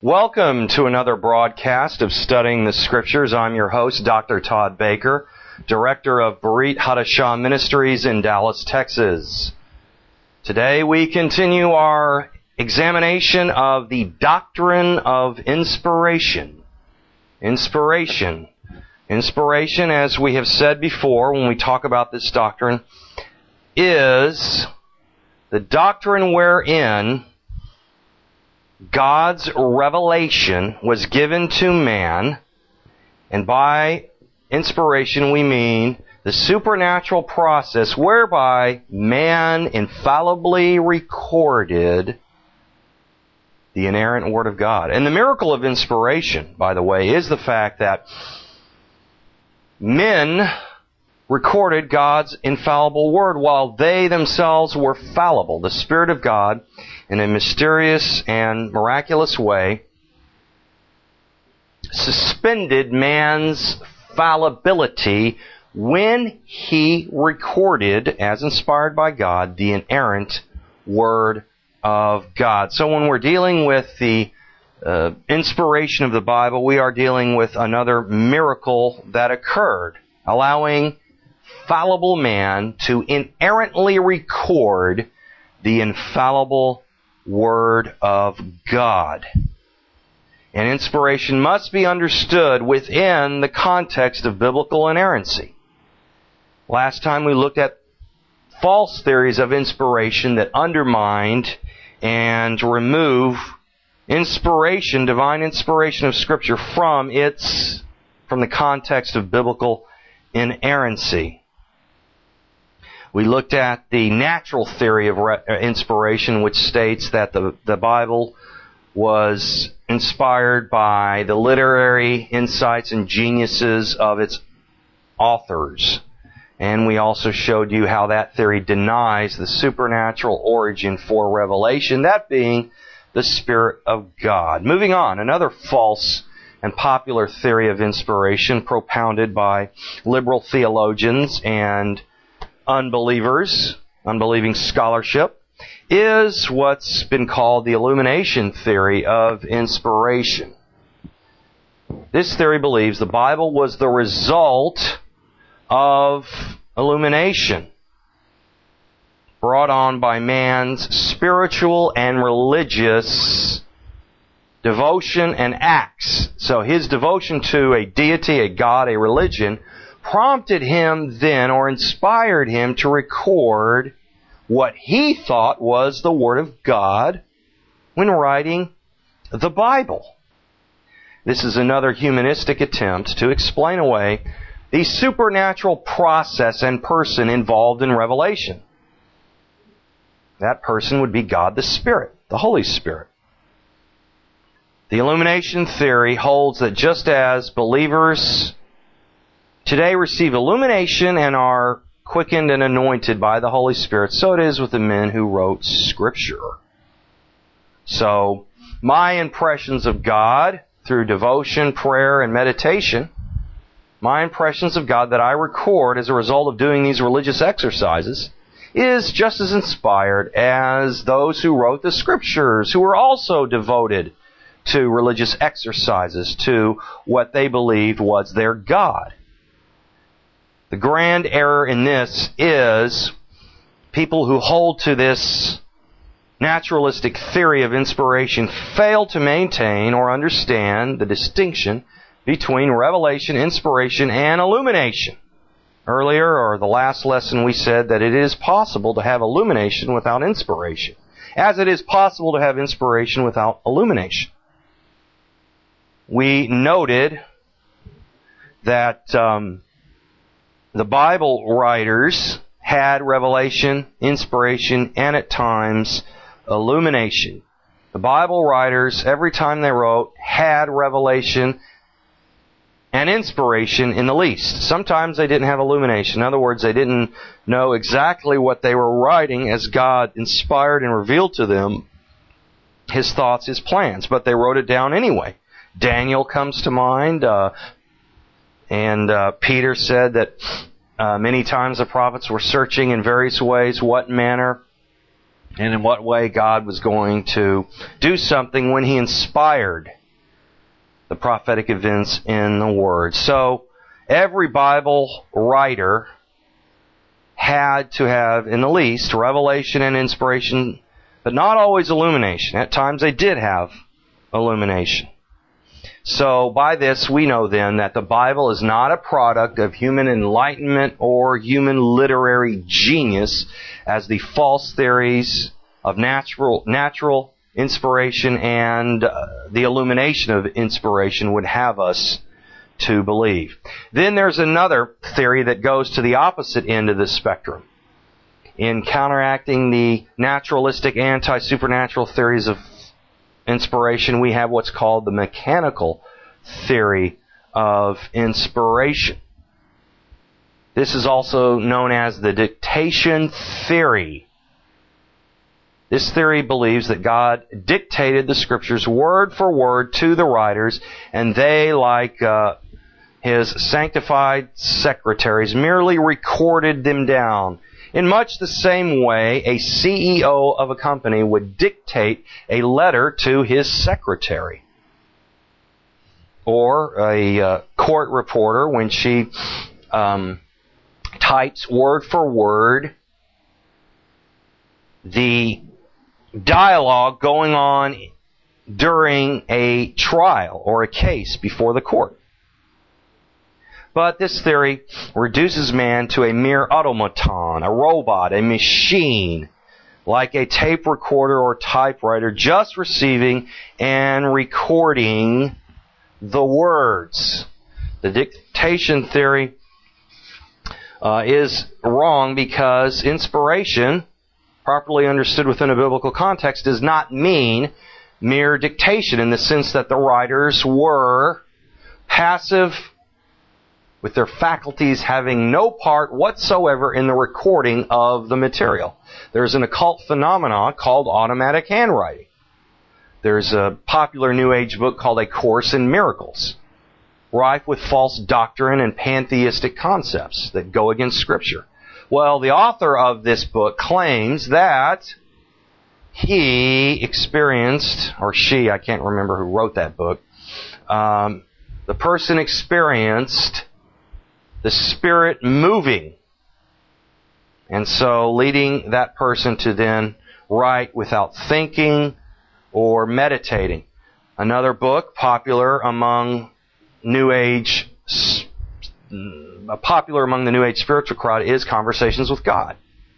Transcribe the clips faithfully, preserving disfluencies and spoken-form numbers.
Welcome to another broadcast of Studying the Scriptures. I'm your host, Doctor Todd Baker, Director of Berit Hadashah Ministries in Dallas, Texas. Today we continue our examination of the doctrine of inspiration. Inspiration. Inspiration, as we have said before when we talk about this doctrine, is the doctrine wherein God's revelation was given to man, and by inspiration we mean the supernatural process whereby man infallibly recorded the inerrant Word of God. And the miracle of inspiration, by the way, is the fact that men recorded God's infallible Word while they themselves were fallible. The Spirit of God, in a mysterious and miraculous way, suspended man's fallibility when he recorded, as inspired by God, the inerrant Word of God. So when we're dealing with the uh, inspiration of the Bible, we are dealing with another miracle that occurred, allowing fallible man to inerrantly record the infallible Word of God. And inspiration must be understood within the context of biblical inerrancy. Last time we looked at false theories of inspiration that undermined and remove inspiration, divine inspiration of Scripture from its, from the context of biblical inerrancy. We looked at the natural theory of re- inspiration, which states that the, the Bible was inspired by the literary insights and geniuses of its authors. And we also showed you how that theory denies the supernatural origin for revelation, that being the Spirit of God. Moving on, another false and popular theory of inspiration propounded by liberal theologians and unbelievers, unbelieving scholarship, is what's been called the illumination theory of inspiration. This theory believes the Bible was the result of illumination brought on by man's spiritual and religious devotion and acts. So his devotion to a deity, a God, a religion, prompted him then, or inspired him to record what he thought was the Word of God when writing the Bible. This is another humanistic attempt to explain away the supernatural process and person involved in revelation. That person would be God the Spirit, the Holy Spirit. The illumination theory holds that just as believers today receive illumination and are quickened and anointed by the Holy Spirit, so it is with the men who wrote Scripture. So, my impressions of God through devotion, prayer, and meditation, my impressions of God that I record as a result of doing these religious exercises, is just as inspired as those who wrote the Scriptures, who were also devoted to religious exercises, to what they believed was their God. The grand error in this is people who hold to this naturalistic theory of inspiration fail to maintain or understand the distinction between revelation, inspiration, and illumination. Earlier, or the last lesson, we said that it is possible to have illumination without inspiration, as it is possible to have inspiration without illumination. We noted that um, the Bible writers had revelation, inspiration, and at times illumination. The Bible writers, every time they wrote, had revelation and inspiration in the least. Sometimes they didn't have illumination. In other words, they didn't know exactly what they were writing as God inspired and revealed to them His thoughts, His plans. But they wrote it down anyway. Daniel comes to mind. Uh, And uh, Peter said that uh, many times the prophets were searching in various ways what manner and in what way God was going to do something when He inspired the prophetic events in the Word. So, every Bible writer had to have, in the least, revelation and inspiration, but not always illumination. At times they did have illumination. So by this we know then that the Bible is not a product of human enlightenment or human literary genius, as the false theories of natural natural inspiration and uh, the illumination of inspiration would have us to believe. Then there's another theory that goes to the opposite end of the spectrum. In counteracting the naturalistic anti-supernatural theories of inspiration, we have what's called the mechanical theory of inspiration. This is also known as the dictation theory. This theory believes that God dictated the Scriptures word for word to the writers, and they, like uh, His sanctified secretaries, merely recorded them down. In much the same way, a C E O of a company would dictate a letter to his secretary. Or a uh, court reporter, when she um, types word for word the dialogue going on during a trial or a case before the court. But this theory reduces man to a mere automaton, a robot, a machine, like a tape recorder or typewriter, just receiving and recording the words. The dictation theory uh, is wrong because inspiration, properly understood within a biblical context, does not mean mere dictation in the sense that the writers were passive, with their faculties having no part whatsoever in the recording of the material. There's an occult phenomenon called automatic handwriting. There's a popular New Age book called A Course in Miracles, rife with false doctrine and pantheistic concepts that go against Scripture. Well, the author of this book claims that he experienced, or she, I can't remember who wrote that book, um, the person experienced the Spirit moving, and so leading that person to then write without thinking or meditating. Another book popular among New Age, popular among the New Age spiritual crowd is Conversations with God.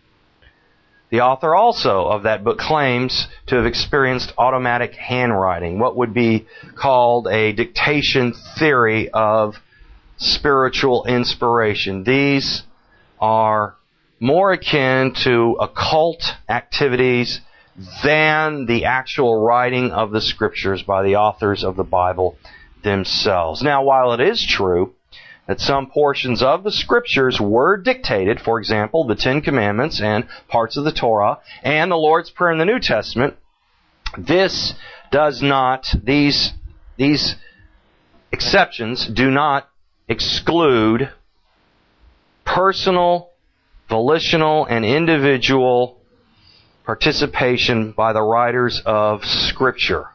The author also of that book claims to have experienced automatic handwriting, what would be called a dictation theory of spiritual inspiration. These are more akin to occult activities than the actual writing of the Scriptures by the authors of the Bible themselves. Now, while it is true that some portions of the Scriptures were dictated, for example, the Ten Commandments and parts of the Torah and the Lord's Prayer in the New Testament, this does not, these, these exceptions do not exclude personal, volitional, and individual participation by the writers of Scripture.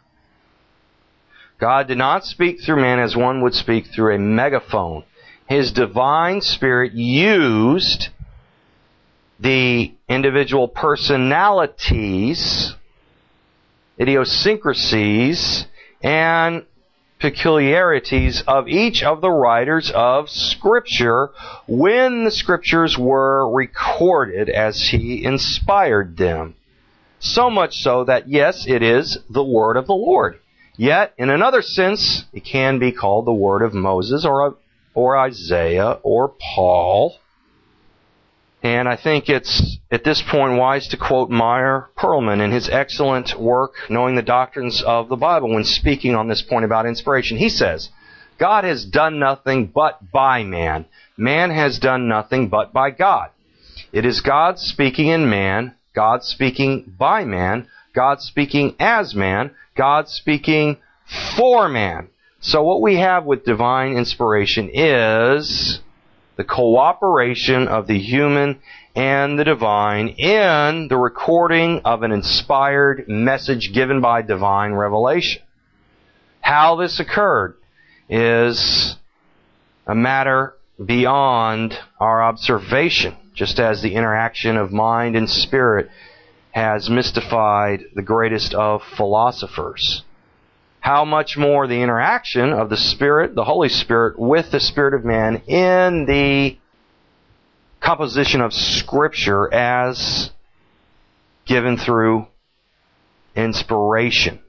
God did not speak through man as one would speak through a megaphone. His divine Spirit used the individual personalities, idiosyncrasies, and peculiarities of each of the writers of Scripture when the Scriptures were recorded as He inspired them. So much so that, yes, it is the Word of the Lord. Yet, in another sense, it can be called the Word of Moses or, or Isaiah or Paul. And I think it's, at this point, wise to quote Meyer Perlman in his excellent work, Knowing the Doctrines of the Bible, when speaking on this point about inspiration. He says, God has done nothing but by man. Man has done nothing but by God. It is God speaking in man, God speaking by man, God speaking as man, God speaking for man. So what we have with divine inspiration is the cooperation of the human and the divine in the recording of an inspired message given by divine revelation. How this occurred is a matter beyond our observation, just as the interaction of mind and spirit has mystified the greatest of philosophers. How much more the interaction of the Spirit, the Holy Spirit, with the Spirit of man in the composition of Scripture as given through inspiration.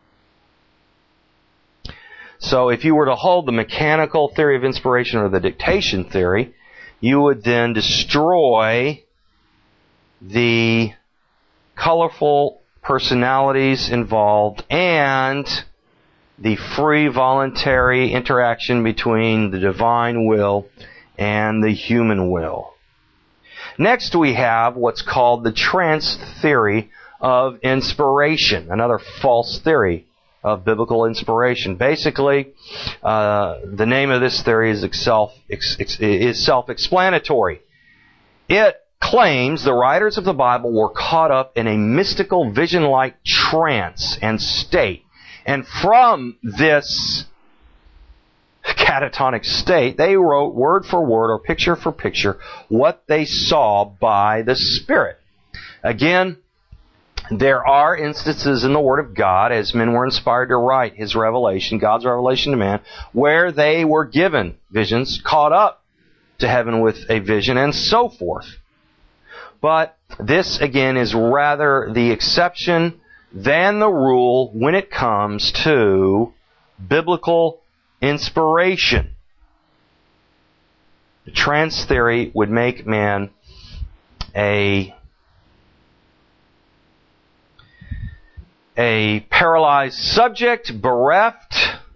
So if you were to hold the mechanical theory of inspiration or the dictation theory, you would then destroy the colorful personalities involved and the free voluntary interaction between the divine will and the human will. Next we have what's called the trance theory of inspiration, another false theory of biblical inspiration. Basically, uh, the name of this theory is self is self-explanatory. It claims the writers of the Bible were caught up in a mystical vision-like trance and state, and from this catatonic state, they wrote word for word or picture for picture what they saw by the Spirit. Again, there are instances in the Word of God, as men were inspired to write His revelation, God's revelation to man, where they were given visions, caught up to heaven with a vision, and so forth. But this, again, is rather the exception than the rule when it comes to biblical inspiration. The trance theory would make man a a paralyzed subject, bereft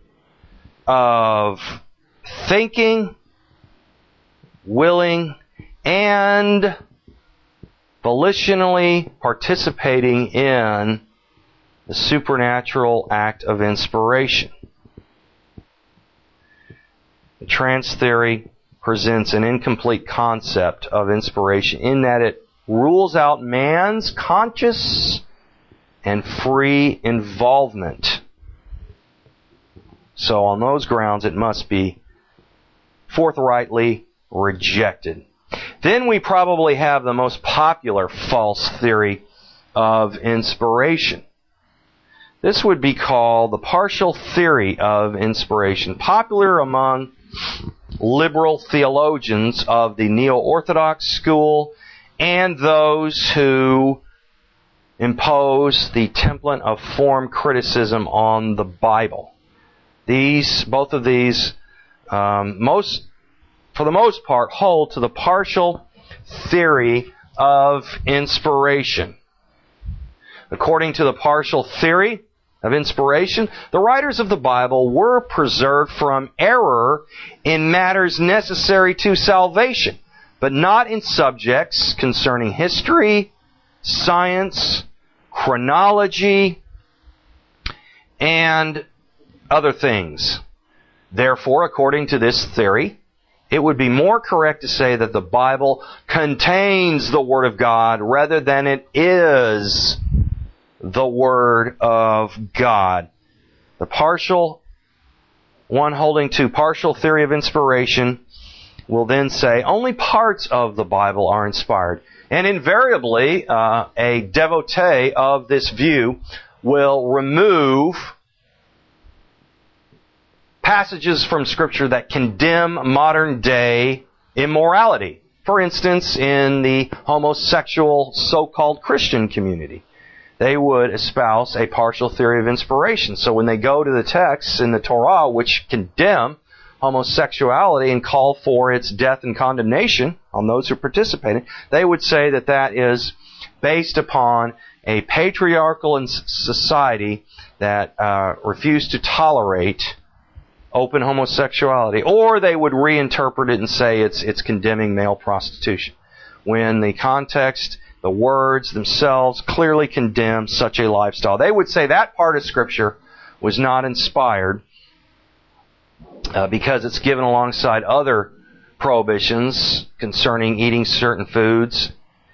of thinking, willing, and volitionally participating in the supernatural act of inspiration. The trance theory presents an incomplete concept of inspiration in that it rules out man's conscious and free involvement. So on those grounds, it must be forthrightly rejected. Then we probably have the most popular false theory of inspiration. This would be called the partial theory of inspiration, popular among liberal theologians of the neo-Orthodox school and those who impose the template of form criticism on the Bible. These, both of these, um, most, for the most part, hold to the partial theory of inspiration. According to the partial theory of inspiration, the writers of the Bible were preserved from error in matters necessary to salvation, but not in subjects concerning history, science, chronology, and other things. Therefore, according to this theory, it would be more correct to say that the Bible contains the Word of God rather than it is the Word of God. The partial one holding to partial theory of inspiration will then say only parts of the Bible are inspired. And invariably, uh, a devotee of this view will remove passages from Scripture that condemn modern day immorality. For instance, in the homosexual so-called Christian community, they would espouse a partial theory of inspiration. So when they go to the texts in the Torah which condemn homosexuality and call for its death and condemnation on those who participate in it, they would say that that is based upon a patriarchal society that uh, refused to tolerate open homosexuality. Or they would reinterpret it and say it's it's condemning male prostitution, when the context, the words themselves clearly condemn such a lifestyle. They would say that part of Scripture was not inspired Uh, because it's given alongside other prohibitions concerning eating certain foods.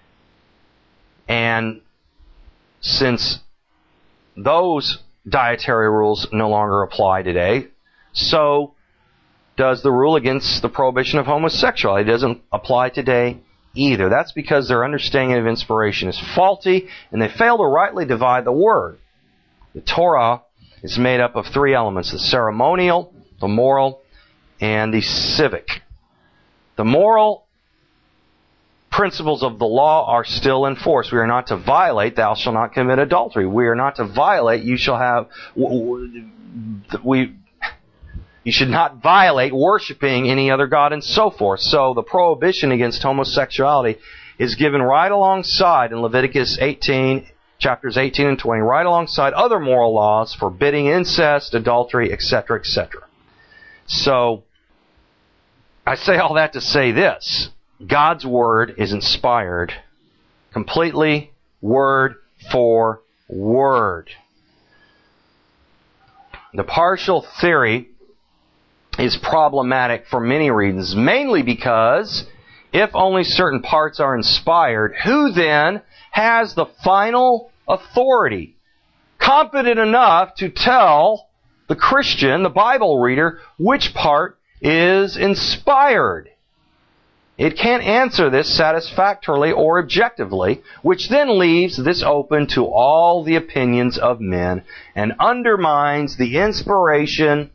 And since those dietary rules no longer apply today, so does the rule against the prohibition of homosexuality. It doesn't apply today either. That's because their understanding of inspiration is faulty, and they fail to rightly divide the Word. The Torah is made up of three elements: the ceremonial, the moral, and the civic. The moral principles of the law are still in force. We are not to violate, thou shalt not commit adultery. We are not to violate, you shall have, we, you should not violate worshiping any other god and so forth. So the prohibition against homosexuality is given right alongside in Leviticus eighteen, chapters eighteen and twenty, right alongside other moral laws forbidding incest, adultery, et cetera, et cetera. So, I say all that to say this. God's Word is inspired completely, word for word. The partial theory is problematic for many reasons, mainly because if only certain parts are inspired, who then has the final authority, competent enough to tell the Christian, the Bible reader, which part is inspired? It can't answer this satisfactorily or objectively, which then leaves this open to all the opinions of men and undermines the inspiration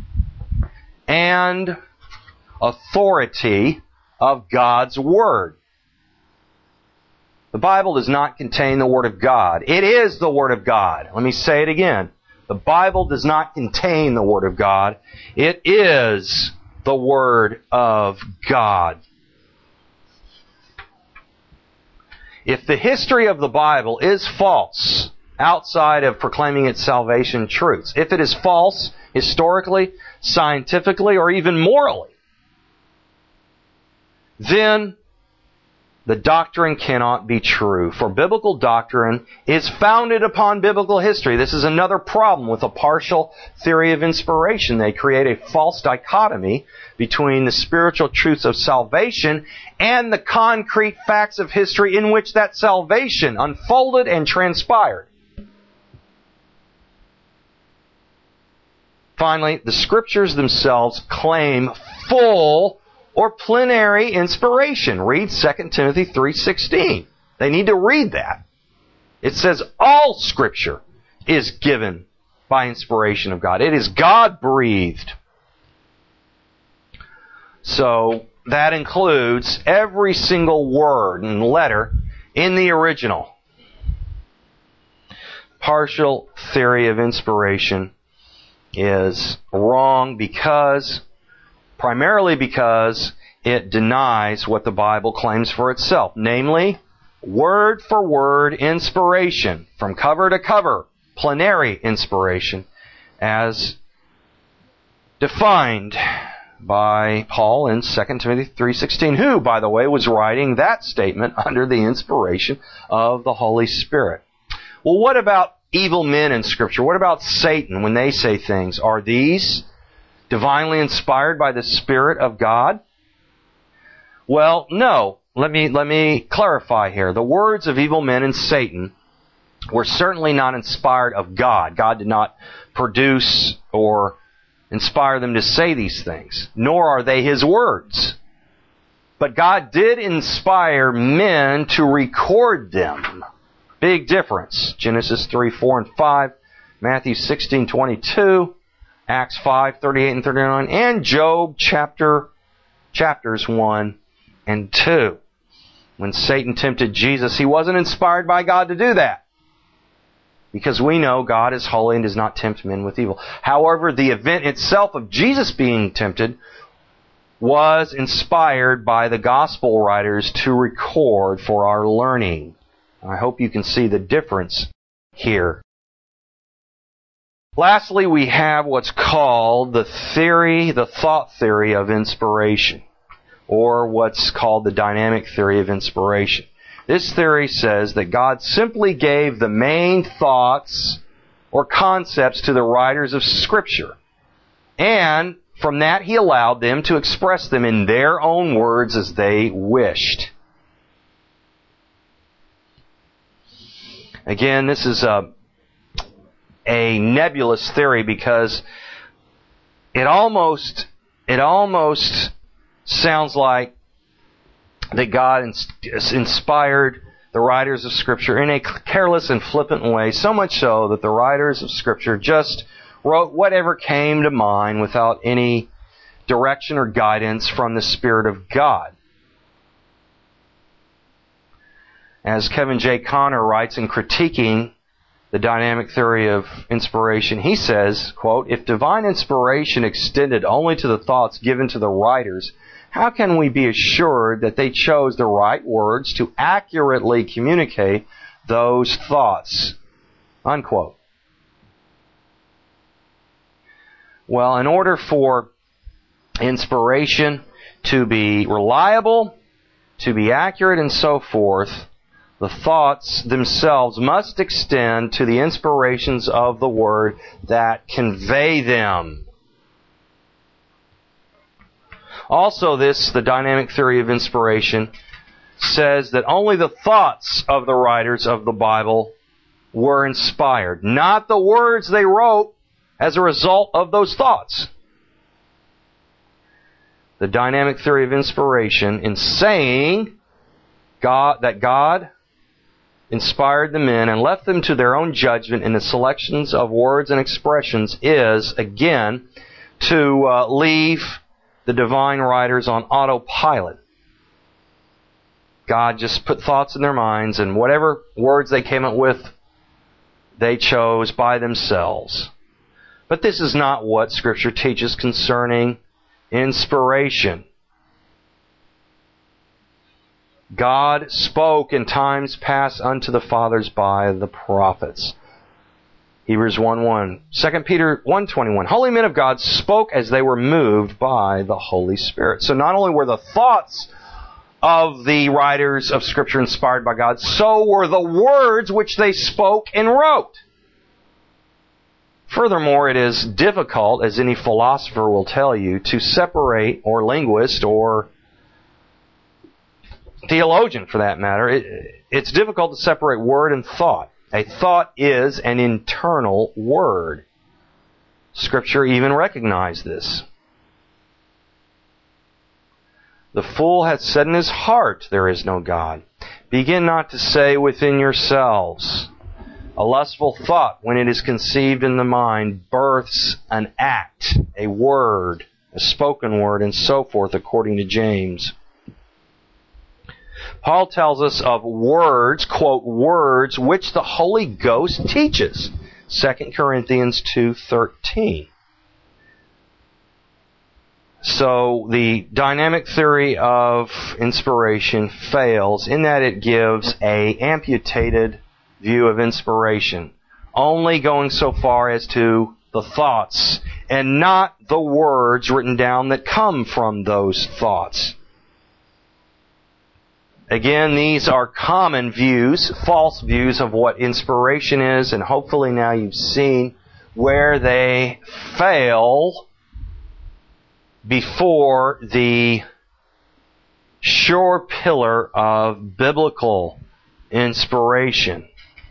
and authority of God's Word. The Bible does not contain the Word of God. It is the Word of God. Let me say it again. The Bible does not contain the Word of God. It is the Word of God. If the history of the Bible is false, outside of proclaiming its salvation truths, if it is false historically, scientifically, or even morally, then the doctrine cannot be true. For biblical doctrine is founded upon biblical history. This is another problem with a partial theory of inspiration. They create a false dichotomy between the spiritual truths of salvation and the concrete facts of history in which that salvation unfolded and transpired. Finally, the Scriptures themselves claim full or plenary inspiration. Read Second Timothy three sixteen. They need to read that. It says all Scripture is given by inspiration of God. It is God-breathed. So that includes every single word and letter in the original. Partial theory of inspiration is wrong because, primarily because it denies what the Bible claims for itself, namely, word for word inspiration, from cover to cover, plenary inspiration, as defined by Paul in Second Timothy three sixteen, who, by the way, was writing that statement under the inspiration of the Holy Spirit. Well, what about evil men in Scripture? What about Satan when they say things? Are these divinely inspired by the Spirit of God? Well, no. Let me, let me clarify here. The words of evil men and Satan were certainly not inspired of God. God did not produce or inspire them to say these things, nor are they His words. But God did inspire men to record them. Big difference. Genesis three, four, and five, Matthew sixteen, twenty-two, Acts five, thirty-eight and thirty-nine, and Job chapter, chapters one and two. When Satan tempted Jesus, he wasn't inspired by God to do that, because we know God is holy and does not tempt men with evil. However, the event itself of Jesus being tempted was inspired by the gospel writers to record for our learning. I hope you can see the difference here. Lastly, we have what's called the theory, the thought theory of inspiration, or what's called the dynamic theory of inspiration. This theory says that God simply gave the main thoughts or concepts to the writers of Scripture, and from that he allowed them to express them in their own words as they wished. Again, this is a, a nebulous theory because it almost, it almost sounds like that God inspired the writers of Scripture in a careless and flippant way, so much so that the writers of Scripture just wrote whatever came to mind without any direction or guidance from the Spirit of God. As Kevin J. Conner writes in critiquing the dynamic theory of inspiration, he says, quote, "If divine inspiration extended only to the thoughts given to the writers, how can we be assured that they chose the right words to accurately communicate those thoughts?" Unquote. Well, in order for inspiration to be reliable, to be accurate, and so forth, the thoughts themselves must extend to the inspirations of the Word that convey them. Also, this, the dynamic theory of inspiration, says that only the thoughts of the writers of the Bible were inspired, not the words they wrote as a result of those thoughts. The dynamic theory of inspiration, in saying God, that God inspired the men and left them to their own judgment in the selections of words and expressions, is, again, to uh, leave the divine writers on autopilot. God just put thoughts in their minds, and whatever words they came up with, they chose by themselves. But this is not what Scripture teaches concerning inspiration. God spoke in times past unto the fathers by the prophets. Hebrews one one. Second Peter one twenty-one. Holy men of God spoke as they were moved by the Holy Spirit. So not only were the thoughts of the writers of Scripture inspired by God, so were the words which they spoke and wrote. Furthermore, it is difficult, as any philosopher will tell you, to separate, or linguist, or theologian for that matter, it, it's difficult to separate word and thought. A thought is an internal word. Scripture even recognized this. The fool hath said in his heart, there is no God. Begin not to say within yourselves. A lustful thought, when it is conceived in the mind, births an act, a word, a spoken word, and so forth, according to James. Paul tells us of words, quote, words which the Holy Ghost teaches. Second Corinthians two thirteen. So the dynamic theory of inspiration fails in that it gives a amputated view of inspiration, only going so far as to the thoughts and not the words written down that come from those thoughts. Again, these are common views, false views of what inspiration is, and hopefully now you've seen where they fail before the sure pillar of biblical inspiration.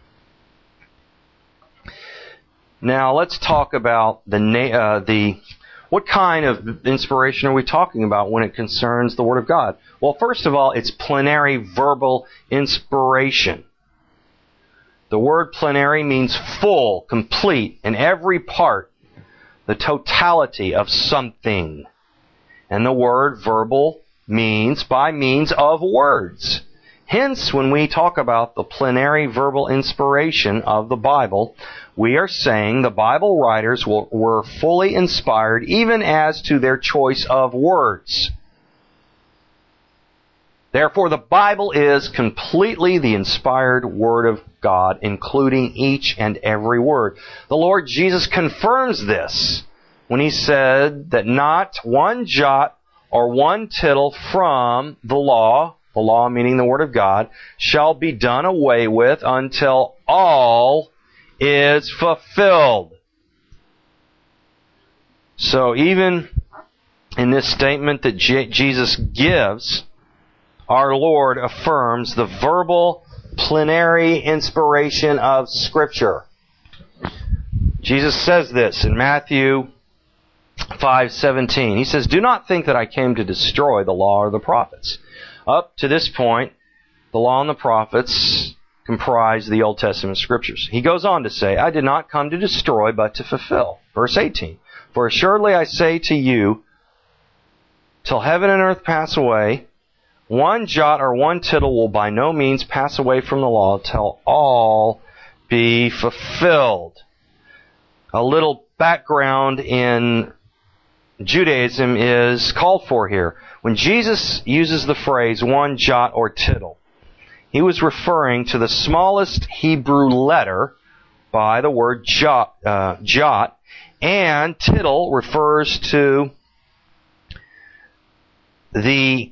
Now let's talk about the uh, the what kind of inspiration are we talking about when it concerns the Word of God? Well, first of all, it's plenary verbal inspiration. The word plenary means full, complete, in every part, the totality of something. And the word verbal means by means of words. Hence, when we talk about the plenary verbal inspiration of the Bible, we are saying the Bible writers were fully inspired even as to their choice of words. Therefore, the Bible is completely the inspired Word of God, including each and every word. The Lord Jesus confirms this when He said that not one jot or one tittle from the law, the law meaning the Word of God, shall be done away with until all is fulfilled. So even In this statement that J- Jesus gives, our Lord affirms the verbal plenary inspiration of Scripture. Jesus says this in Matthew five seventeen. He says, "Do not think that I came to destroy the law or the prophets." Up to this point, the law and the prophets comprise the Old Testament Scriptures. He goes on to say, "I did not come to destroy, but to fulfill." Verse eighteen. "For assuredly I say to you, till heaven and earth pass away, one jot or one tittle will by no means pass away from the law till all be fulfilled." A little background in Judaism is called for here. When Jesus uses the phrase one jot or tittle, he was referring to the smallest Hebrew letter by the word jot, uh, jot, and tittle refers to the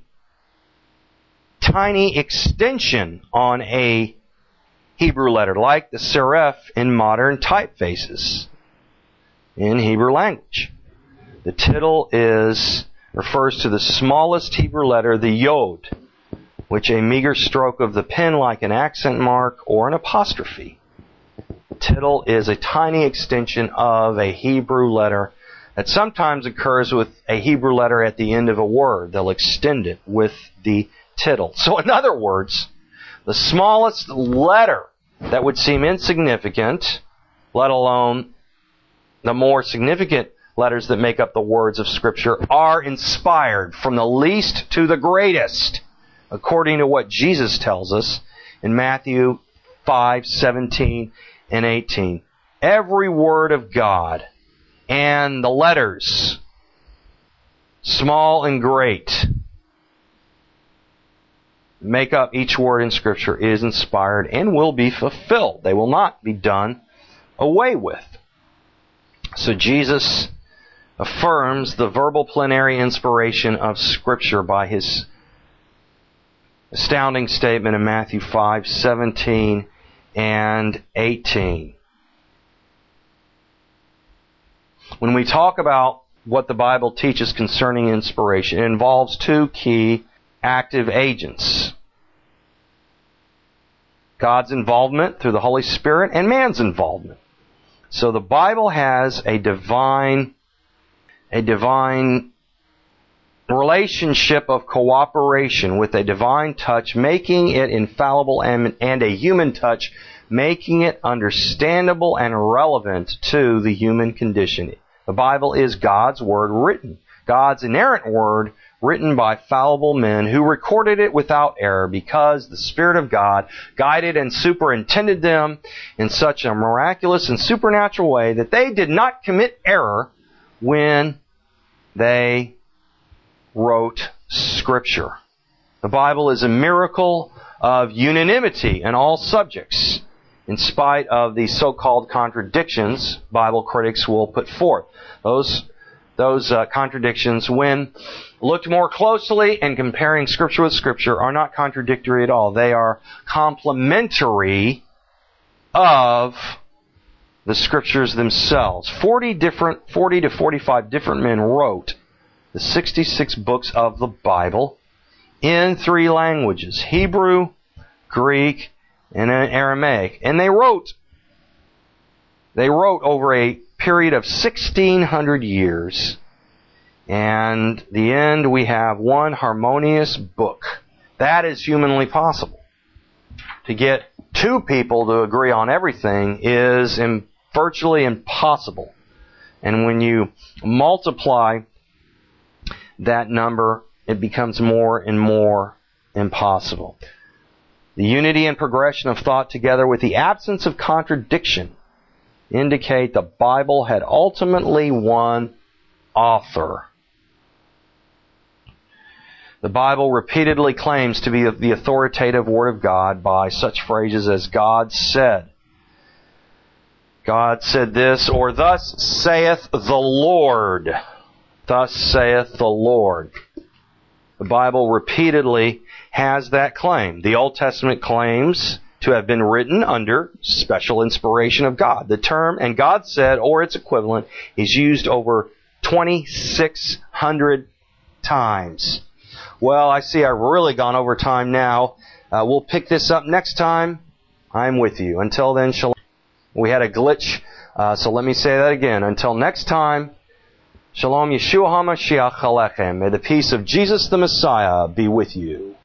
tiny extension on a Hebrew letter, like the serif in modern typefaces in Hebrew language. The tittle is refers to the smallest Hebrew letter, the yod, which a meager stroke of the pen like an accent mark or an apostrophe. The tittle is a tiny extension of a Hebrew letter that sometimes occurs with a Hebrew letter at the end of a word. They'll extend it with the tittle. So in other words, the smallest letter that would seem insignificant, let alone the more significant letters that make up the words of Scripture, are inspired from the least to the greatest, according to what Jesus tells us in Matthew five seventeen and eighteen. Every word of God and the letters, small and great, make up each word in Scripture, is inspired and will be fulfilled. They will not be done away with. So Jesus affirms the verbal plenary inspiration of Scripture by his astounding statement in Matthew five seventeen and eighteen. When we talk about what the Bible teaches concerning inspiration, it involves two key active agents: God's involvement through the Holy Spirit and man's involvement. So the Bible has a divine, a divine relationship of cooperation with a divine touch, making it infallible, and, and a human touch, making it understandable and relevant to the human condition. The Bible is God's Word written, God's inerrant Word written by fallible men who recorded it without error because the Spirit of God guided and superintended them in such a miraculous and supernatural way that they did not commit error when they wrote Scripture. The Bible is a miracle of unanimity in all subjects, in spite of the so-called contradictions Bible critics will put forth. Those Those uh, contradictions, when looked more closely and comparing Scripture with Scripture, are not contradictory at all. They are complementary of the Scriptures themselves. Forty different, forty to forty-five different men wrote the sixty-six books of the Bible in three languages: Hebrew, Greek, and Aramaic. And they wrote, they wrote over a period of sixteen hundred years, and the end we have one harmonious book. That is humanly possible. To get two people to agree on everything is im- virtually impossible. And when you multiply that number, it becomes more and more impossible. The unity and progression of thought, together with the absence of contradiction, indicate the Bible had ultimately one author. The Bible repeatedly claims to be the authoritative Word of God by such phrases as "God said," "God said this," or "Thus saith the Lord." Thus saith the Lord. The Bible repeatedly has that claim. The Old Testament claims to have been written under special inspiration of God. The term "and God said," or its equivalent, is used over twenty-six hundred times. Well, I see I've really gone over time now. Uh, we'll pick this up next time. I'm with you. Until then, shalom. We had a glitch, uh, so let me say that again. Until next time, shalom Yeshua HaMashiach Alechem. May the peace of Jesus the Messiah be with you.